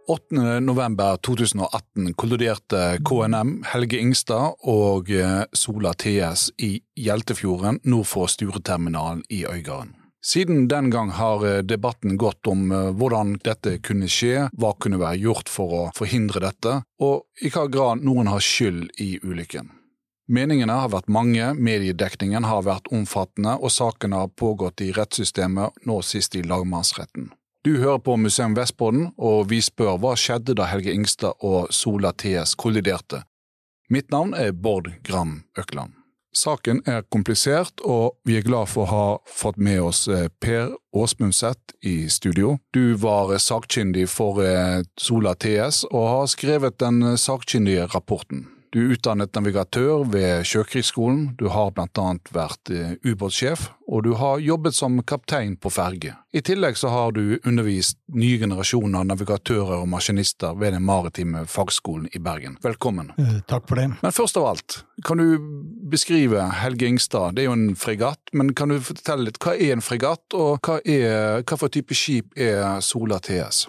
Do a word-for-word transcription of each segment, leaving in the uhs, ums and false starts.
åttende november to tusen og atten kolliderte K N M, Helge Ingstad og Sola T S i Hjeltefjorden nord for Stureterminalen i Øygarden. Siden den gang har debatten gått om hvordan dette kunne skje, hva kunne være gjort for å forhindre dette, og i hva grad noen har skyld i ulykken. Meningene har vært mange, mediedekningen har vært omfattende, og saken har pågått i rettssystemet, nå sist i lagmannsretten. Du hører på Museum Vestbrodden, og vi spør hva skjedde da Helge Ingstad og Sola T S kolliderte. Mitt navn er Bård Gram Økland. Saken er komplisert, og vi er glad for å ha fått med oss Per Åsmundset i studio. Du var sakkyndig for Sola T S og har skrevet den sakkyndige rapporten. Du er utdannet navigatør ved Sjøkrigsskolen, du har blant annet vært ubåtsjef, og du har jobbet som kaptein på ferge. I tillegg så har du undervist nye generasjoner navigatører og maskinister ved den maritime fagskolen i Bergen. Velkommen. Eh, takk for det. Men først av alt, kan du beskrive Helge Ingstad? Det er jo en fregatt, men kan du fortelle litt, hva er en fregatt, og hva, er, hva for type skip er Sola T S?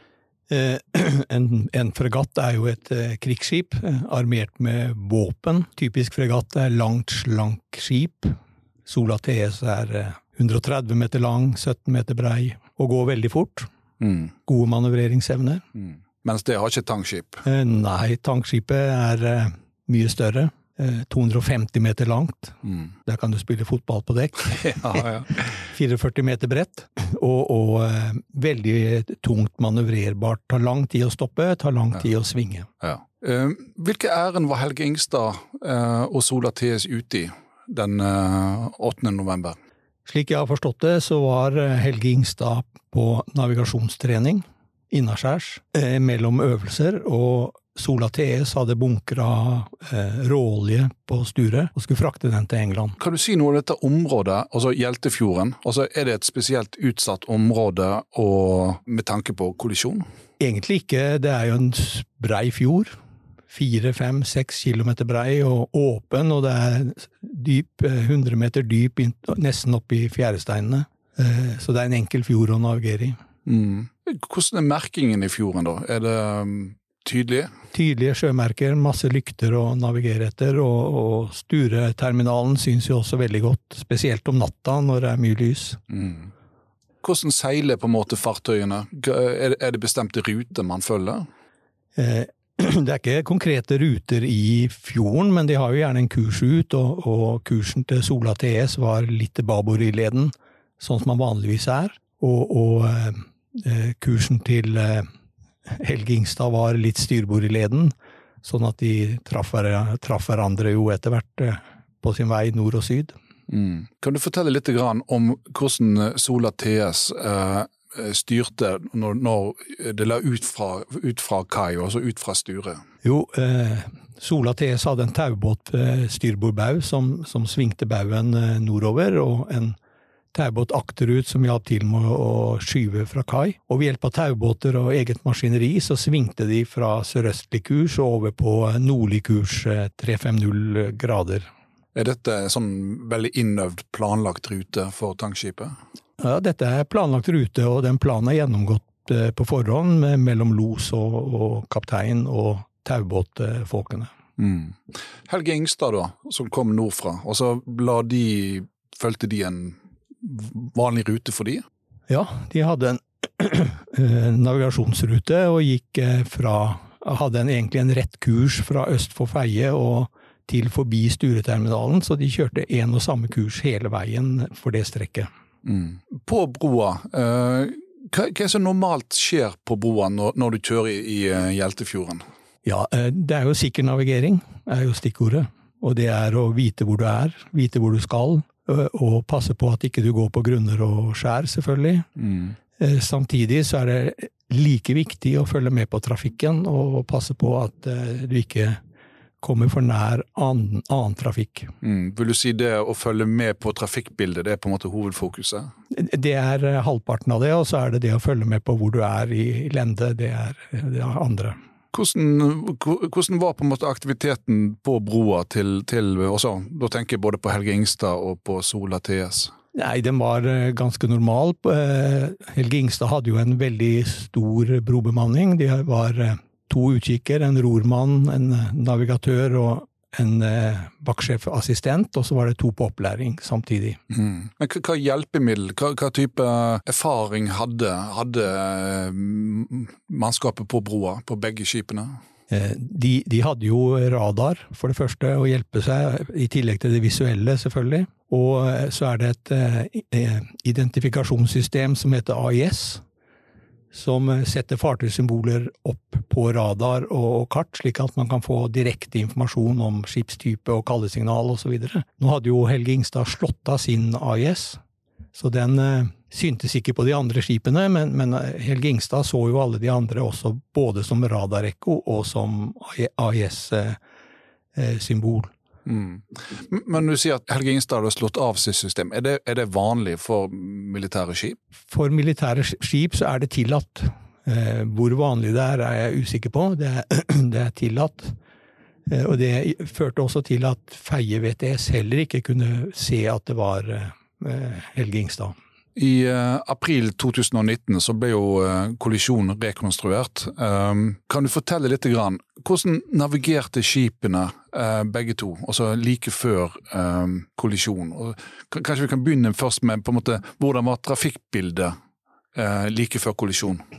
En, en fregatt er jo et eh, krigsskip, eh, armert med våpen. Typisk fregatt er langt, slank skip. Sola T S er eh, hundre og tretti meter lang, sytten meter brei, og går veldig fort. Mm. Gode manøvreringsevner. Mm. Mens det har ikke tankskip? Eh, nei, tankskipet er eh, mye større. to hundre og femti meter langt. Mm. Der kan du spille fotball på dekk. ja, ja. førtifire meter bredt. Og, og eh, veldig tungt manøvrerbart. Tar lang tid å stoppe, tar lang tid å svinge. Ja. Uh, hvilke æren var Helge Ingstad uh, og Sola T S ute i den uh, åttende november? Slik jeg har forstått det, så var Helge Ingstad på navigasjonstrening innaskjærs eh, mellom øvelser, og Sola T S hadde bunkra eh, råolje på Sture og skulle frakte den til England. Kan du si noe om dette området, altså Hjeltefjorden? Altså, er det et spesielt utsatt område og med tanke på kollisjon? Egentlig ikke. Det er jo en brei fjord. Fire, fem, seks kilometer brei og åpen, og det er dyp, hundre meter dyp, nesten opp i fjæresteinene. Eh, så det er en enkel fjord å navigere i. Mm. Hvordan er merkingen i fjorden da? Er det um, tydelige? Tydelige sjømerker, masse lykter å navigere etter, og, og Sture-terminalen synes jo også veldig godt, spesielt om natta når det er mye lys. Mm. Hvordan seiler på en måte fartøyene? Er det, er det bestemte ruter man følger? Eh, det er ikke konkrete ruter i fjorden, men de har jo gjerne en kurs ut, og, og kursen til Sola T S var litt babord i leden, sånn som man vanligvis er, og, og eh, kursen til eh, Helge Ingstad var litt styrbord i leden, sånn at de traff, traff hverandre jo etter hvert eh, på sin vei nord og syd. Mm. Kan du fortelle litt grann om hvordan Sola T S eh, styrte når, når det la ut fra, ut fra kai, altså ut fra Sture? Jo, eh, Sola T S hadde en taubåt eh, styrbordbau som, som svingte bauen eh, nordover, og en taubåt akterut som hjalp til med å skyve fra kai. Og ved hjelp av taubåter og eget maskineri så svingte de fra sørøstlig kurs og over på nordlig kurs tre femti grader. Er dette sånn veldig innøvd planlagt rute for tankskipet? Ja, dette er planlagt rute, og den planen er gjennomgått på forhånd med, mellom los og, og kaptein og taubåtfolkene. Mm. Helge Ingstad da, som kom nordfra, og så la de, følte de en vanlig rute for de? Ja, de hadde en navigasjonsrute og gikk fra, hadde en, egentlig en rett kurs fra øst for Feie og til forbi Stureterminalen, så de kjørte en og samme kurs hele veien for det strekket. Mm. På broa, eh, hva, hva som normalt skjer på broa når, når du kjører i, i Hjeltefjorden? Ja, det er jo sikker navigering, er jo stikkordet, og det er å vite hvor du er, vite hvor du skal, og passe på at ikke du går på grunner og skjær, selvfølgelig. Mm. Samtidig så er det like viktig å følge med på trafikken og passe på at du ikke kommer for nær annen, annen trafikk. Mm. Vil du si det å følge med på trafikkbildet, det er på en måte hovedfokuset? Det er halvparten av det, og så er det det å følge med på hvor du er i lende, det er det andre. Hvordan, hvordan var på en måte aktiviteten på broa til, til også, da tenker jeg både på Helge Ingstad og på Sola T S? Nei, den var ganske normal. Helge Ingstad hadde jo en veldig stor brobemanning. De var to utkikker, en rormann, en navigatør og en eh, vaktsjefassistent, og så var det to på opplæring samtidig. Mm. Men hva, hva hjelpemiddel, hva, hva type erfaring hadde, hadde mannskapet på broa, på begge skipene? Eh, de, de hadde jo radar, for det første, å hjelpe seg, i tillegg til det visuelle, selvfølgelig. Og så er det et eh, identifikasjonssystem som heter A I S, som setter fartøysymboler opp på radar og kart, slik at man kan få direkte informasjon om skipstype og kaldesignal og så videre. Nå hadde jo Helge Ingstad slått av sin A I S, så den eh, syntes ikke på de andre skipene, men, men Helge Ingstad så jo alle de andre også, både som radarekko og som A I S-symbol. Mm. Men du sier at Helge Ingstad hadde slått av sitt system. Er det, er det vanlig for militære skip? For militære skip så er det tillatt. Eh, hvor vanlig det er, er jeg usikker på. Det er, det er tillatt. Eh, og det førte også til at Feie V T S heller ikke kunne se at det var eh, Helge Ingstad. I uh, april to tusen og nitten så ble jo uh, kollisjonen rekonstruert. Um, kan du fortelle litt grann, hvordan navigerte skipene uh, begge to, altså like før um, kollisjonen? Og, kanskje vi kan begynne først med på en måte, hvordan var trafikkbildet uh, like før kollisjonen?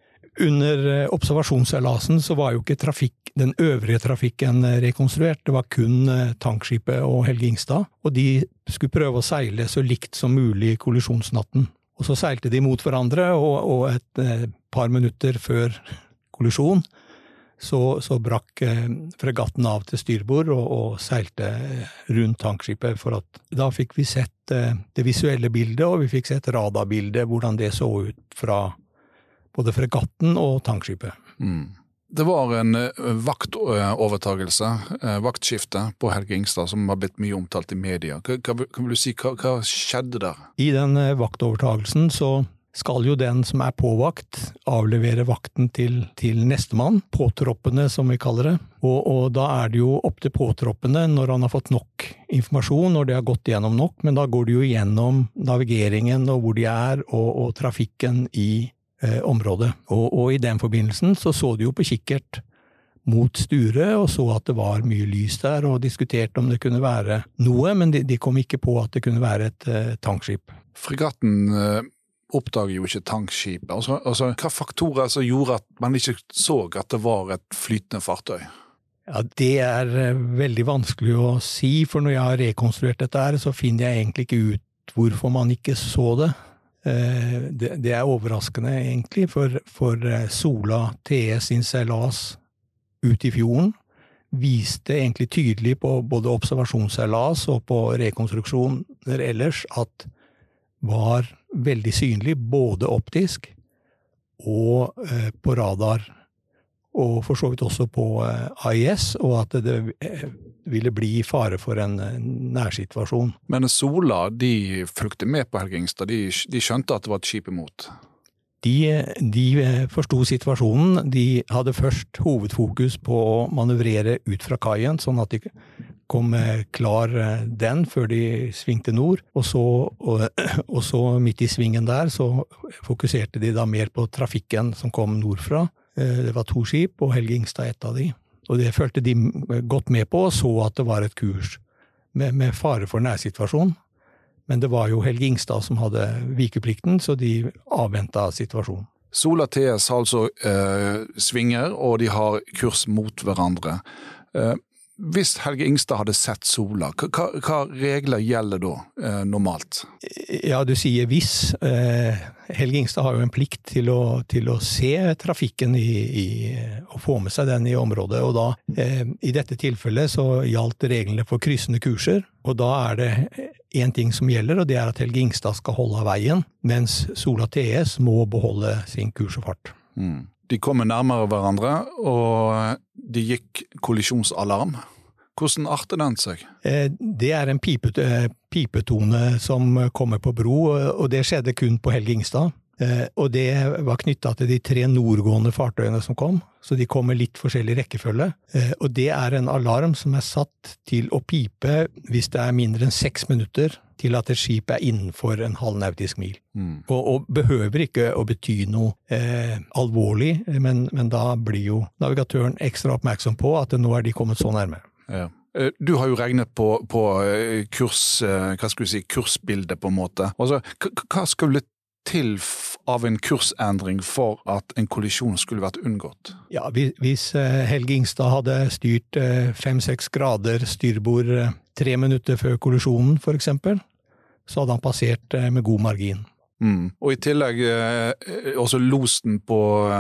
Under observasjonsseilasen så var jo ikke trafikk, den øvrige trafikken rekonstruert. Det var kun tankskipet og Helge Ingstad, og de skulle prøve å seile så likt som mulig i kollisjonsnatten. Og så seilte de mot hverandre, og, og et eh, par minutter før kollisjon så, så brakk eh, fregatten av til styrbord og, og seilte rundt tankskipet, for at da fikk vi sett eh, det visuelle bildet, og vi fikk sett radarbildet, hvordan det så ut fra både fregatten og tankskipet. Mm. Det var en vaktovertagelse, vaktskifte på Helge Ingstad, som har blitt mye omtalt i media. Hva, hva, kan du si, hva, hva skjedde der? I den vaktovertagelsen så skal jo den som er på vakt avlevere vakten til, til nestemann, påtroppene som vi kaller det. Og, og da er det jo opp til påtroppene når han har fått nok informasjon, når de har gått gjennom nok, men da går det jo gjennom navigeringen og hvor de er, og, og trafikken i området. Og, og i den forbindelsen så så de jo på kikkert mot Sture og så at det var mye lys der, og diskuterte om det kunne være noe, men de, de kom ikke på at det kunne være et uh, tankskip. Fregatten uh, oppdager jo ikke tankskipet. Altså, altså, hva faktorer som gjorde at man ikke så at det var et flytende fartøy? Ja, det er uh, veldig vanskelig å si, for når jeg har rekonstruert dette her, så finner jeg egentlig ikke ut hvorfor man ikke så det. Det, det er overraskende egentlig, for, for Sola T S sin seilas ut i fjorden viste egentlig tydelig på både observasjonsseilas og på rekonstruksjoner ellers at var veldig synlig både optisk og eh, på radar, og for så vidt også på eh, A I S, og at det eh, ville bli fare for en nærsituasjon. Men Sola, de fulgte med på Helge Ingstad, de, de skjønte at det var et skip imot? De, de forstod situasjonen. De hadde først hovedfokus på å manøvrere ut fra kaien, sånn at de kom klar den før de svingte nord, og så, og, og så midt i svingen der så fokuserte de da mer på trafikken som kom nordfra. Det var to skip, og Helge Ingstad ett av de. Og det følte de godt med på, og så at det var et kurs med, med fare for nærsituasjon. Men det var jo Helge Ingstad som hadde vikeplikten, så de avventet situasjonen. Sola T S har altså eh, svinger, og de har kurs mot hverandre. Eh, hvis Helge Ingstad hadde sett Sola, hva, hva regler gjelder da eh, normalt? Ja, du sier hvis. Eh, Helge Ingstad har jo en plikt til å, til å se trafikken i, i, og få med seg den i området, og da, eh, i dette tilfellet så gjaldt reglene for kryssende kurser, og da er det en ting som gjelder, og det er at Helge Ingstad skal holde av veien, mens Sola T S må beholde sin kurs og fart. Mm. De kommer nærmere hverandre, og de gikk kollisjonsalarm. Hvordan arter den seg? Det er en pipet, pipetone som kommer på bro, og det skjedde kun på Helge Ingstad. Eh, og det var knyttet til de tre nordgående fartøyene som kom, så de kom med litt forskjellig rekkefølge. Eh, og det er en alarm som er satt til å pipe hvis det er mindre enn seks minutter til at et skip er innenfor en halv nautisk mil. Mm. Og, og behøver ikke å bety noe eh, alvorlig, men, men da blir jo navigatøren ekstra oppmerksom på at nå er de kommet så nærme. Ja. Du har jo regnet på, på kurs, hva skal vi si, kursbildet på en måte. Altså, hva skulle til av en kursendring for at en kollisjon skulle vært unngått? Ja, hvis Helge Ingstad hadde styrt fem-seks grader styrbord tre minutter før kollisjonen, for eksempel, så hadde han passert med god margin. Mm. Og i tillegg også losen på,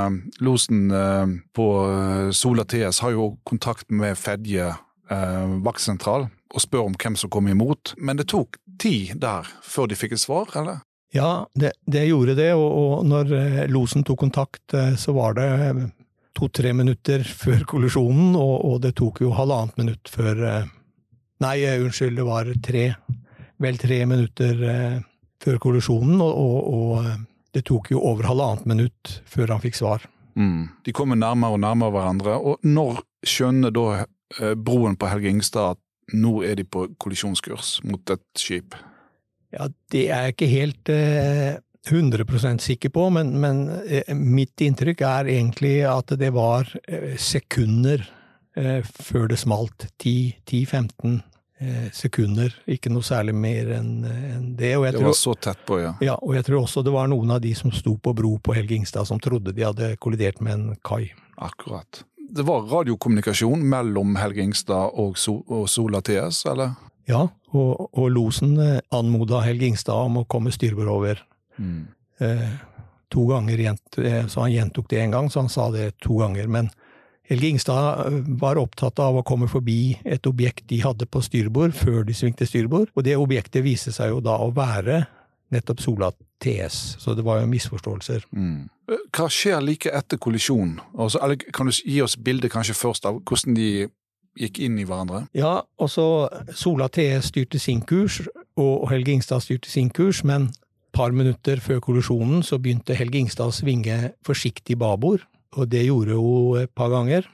losen på Sola T S har jo kontakt med Fedje eh, vaktsentral og spør om hvem som kom imot. Men det tok tid der før de fikk et svar, eller? Ja, det, det gjorde det, og, og når losen tok kontakt, så var det to-tre minutter før kollisjonen, og, og det tok jo halvannet minutt før, nei, unnskyld, det var tre, vel tre minutter før kollisjonen, og, og, og det tok jo over halvannet minutt før han fikk svar. Mm. De kommer nærmere og nærmere hverandre, og når skjønner da broen på Helge Ingstad at nå er de på kollisjonskurs mot et skip? Ja, det er jeg ikke helt eh, hundre prosent sikker på, men, men eh, mitt inntrykk er egentlig at det var eh, sekunder eh, før det smalt. ti til femten eh, sekunder, ikke noe særlig mer enn en det. Og jeg det var tror, så tett på, ja. Ja, og jeg tror også det var noen av de som sto på bro på Helge Ingstad som trodde de hadde kollidert med en kai. Akkurat. Det var radiokommunikasjon mellom Helge Ingstad og, so og Sola T S, eller? Ja, og, og losen anmodet Helge Ingstad om å komme styrbord over. Mm. Eh, to ganger, så han gjentok det en gang, så han sa det to ganger. Men Helge Ingstad var opptatt av å komme forbi et objekt de hadde på styrbord før de svingte styrbord, og det objektet viste seg jo da å være nettopp Sola T S, så det var jo misforståelser. Mm. Hva skjer like etter kollisjon? Altså, eller kan du gi oss bildet kanskje først av hvordan de gikk inn i hverandre? Ja, og så Sola T S styrte sin kurs, og Helge Ingstad styrte sin kurs, men et par minutter før kollisjonen så begynte Helge Ingstad å svinge forsiktig babord, og det gjorde hun et par ganger,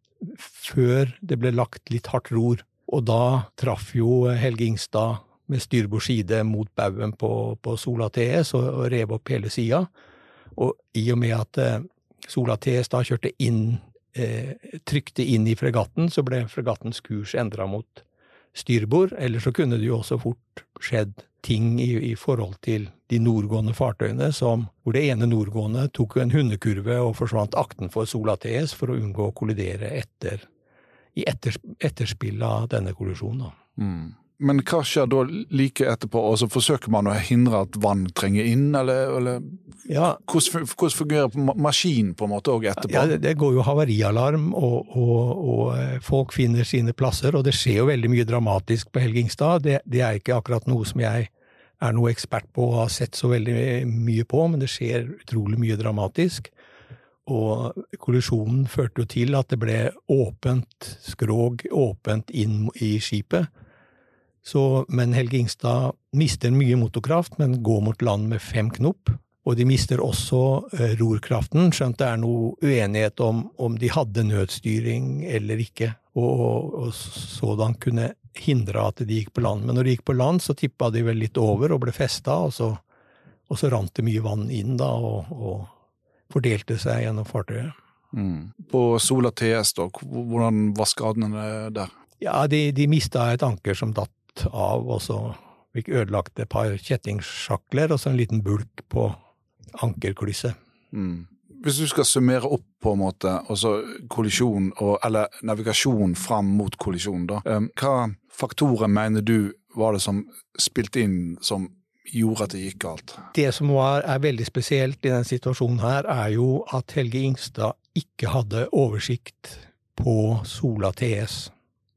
før det ble lagt litt hardt ror. Og da traff jo Helge Ingstad med styrbord side mot bauen på, på Sola T S og, og rev opp hele siden. Og i og med at eh, Sola T S da kjørte inn Eh, trykte inn i fregatten, så ble fregattens kurs endret mot styrbord, eller så kunne det jo også fort skjedd ting i, i forhold til de nordgående fartøyene, som, hvor det ene nordgående tok en hundekurve og forsvant akten for Sola T S for å unngå å kollidere etter, i etters, etterspill av denne kollisjonen. Mm. Men hva skjer da like etterpå? Altså, forsøker man å hindre at vann trenger inn, eller, eller ja. hvordan, hvordan fungerer maskinen på en måte også etterpå? Ja, det, det går jo havarialarm, og, og, og folk finner sine plasser, og det skjer jo veldig mye dramatisk på Helge Ingstad. Det, det er ikke akkurat noe som jeg er noe ekspert på og har sett så veldig mye på, men det skjer utrolig mye dramatisk. Og kollisjonen førte jo til at det ble åpent skrog, åpent inn i skipet. Så, men Helge Ingstad mister mye motorkraft, men går mot land med fem knop. Og de mister også eh, rorkraften, skjønt det er noe uenighet om om de hadde nødstyring eller ikke. Og, og, og sådan kunne hindre at de gikk på land. Men når de gikk på land, så tippet de vel litt over og ble festet, og så, og så rant det mye vann inn da, og, og fordelte seg gjennom fartøyet. Mm. På Sola T S da, hvordan var skadene der? Ja, de, de mistet et anker som datt av, og så fikk ødelagt et par kjettingsjakler, og så en liten bulk på ankerklysse. Mm. Hvis du skal summere opp på en måte, altså kollisjon, og, eller navigasjon fram mot kollisjon da, um, hva faktorer mener du var det som spilte inn, som gjorde at det gikk galt? Det som var, er veldig spesielt i denne situasjonen her, er jo at Helge Ingstad ikke hadde oversikt på Sola T S.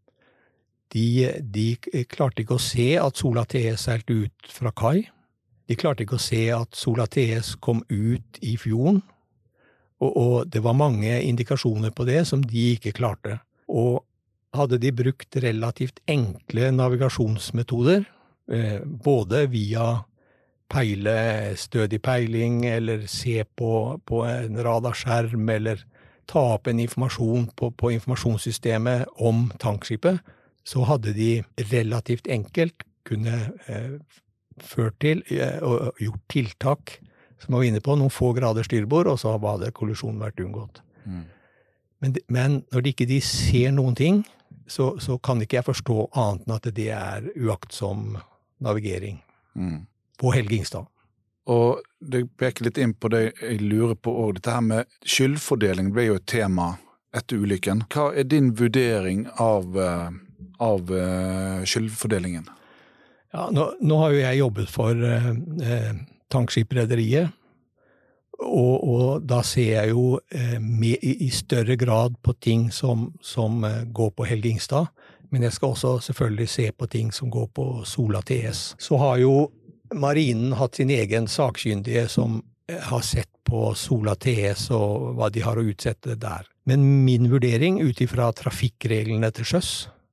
De, de klarte ikke å se at Sola T S seilte ut fra kai. De klarte ikke å se at Sola T S kom ut i fjorden. Og, og det var mange indikasjoner på det som de ikke klarte. Og hadde de brukt relativt enkle navigasjonsmetoder, eh, både via peile stødig peiling, eller se på, på en radarskjerm, eller ta opp en informasjon på, på informasjonssystemet om tankskipet, så hadde de relativt enkelt kunne eh, ført til eh, og gjort tiltak, som var inne på, noen få grader styrbord, og så hadde kollisjonen vært unngått. Mm. Men, men når de ikke de ser noen ting, så, så kan ikke jeg forstå annet enn at det er uaktsom navigering mm. på Helge Ingstad. Og det peker litt inn på det jeg lurer på, og dette her med skyldfordeling ble jo et tema etter ulykken. Hva er din vurdering av, av skyldfordelingen? Ja, nå, nå har jo jeg jobbet for eh, tankskiprederiet, og, og da ser jeg jo eh, med, i, i større grad på ting som, som eh, går på Helge Ingstad, men jeg skal også selvfølgelig se på ting som går på Sola T S. Så har jo Marinen hatt sin egen sakkyndige som har sett på Sola T S og hva de har å utsette der. Men min vurdering utifra trafikkreglene til sjøs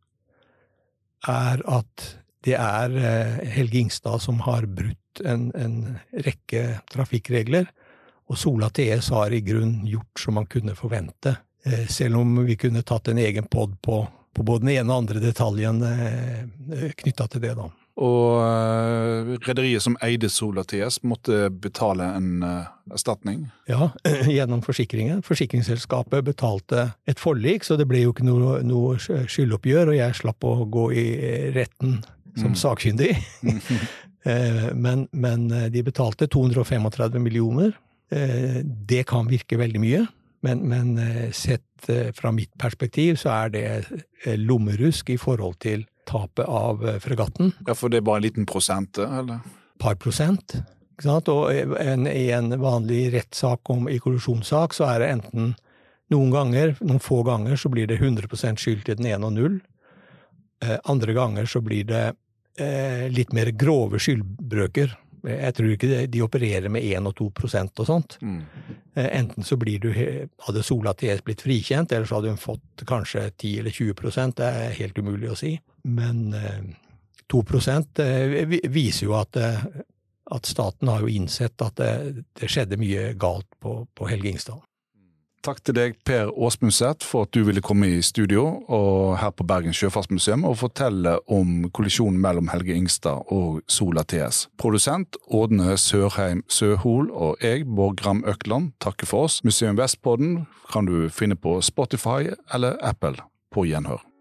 er at det er Helge Ingstad som har brutt en, en rekke trafikkregler, og Sola T S har i grunn gjort som man kunne forvente, selv om vi kunne tatt en egen podd på, på både den ene og andre detaljen knyttet til det da. Og uh, rederiet som eide Sola T S måtte betale en uh, erstatning? Ja, gjennom forsikringen. Forsikringsselskapet betalte et forlik, så det ble jo ikke noe, noe skyldoppgjør, og jeg slapp å gå i retten som mm. sakkyndig. men, men de betalte to hundre femogtredve millioner. Det kan virke veldig mye, men, men sett fra mitt perspektiv så er det lommerusk i forhold til tapet av fregatten. Ja, for det er bare en liten prosent, eller? Par prosent, ikke sant? Og en, i en vanlig rettssak om, i kollisjonssak, så er det enten noen ganger, noen få ganger, så blir det hundre prosent skyld til den ene og null. Eh, andre ganger så blir det eh, litt mer grove skyldbrøker. Jeg tror ikke de opererer med en og to prosent og sånt. Mm. Enten så blir du, hadde Sola T S blitt frikjent, eller så hadde hun fått kanskje ti eller tjue prosent, det er helt umulig å si. Men to prosent viser jo at, at staten har jo innsett at det, det skjedde mye galt på, på Helge Ingstad. Takk til deg, Per Åsmundset, for at du ville komme i studio og her på Bergens Sjøfartsmuseum og fortelle om kollisjonen mellom Helge Ingstad og Sola T S. Produsent Ådne Sørheim Søhol og jeg, Bård Gram Økland, takker for oss. Museum Vestpodden kan du finne på Spotify eller Apple. På gjenhør.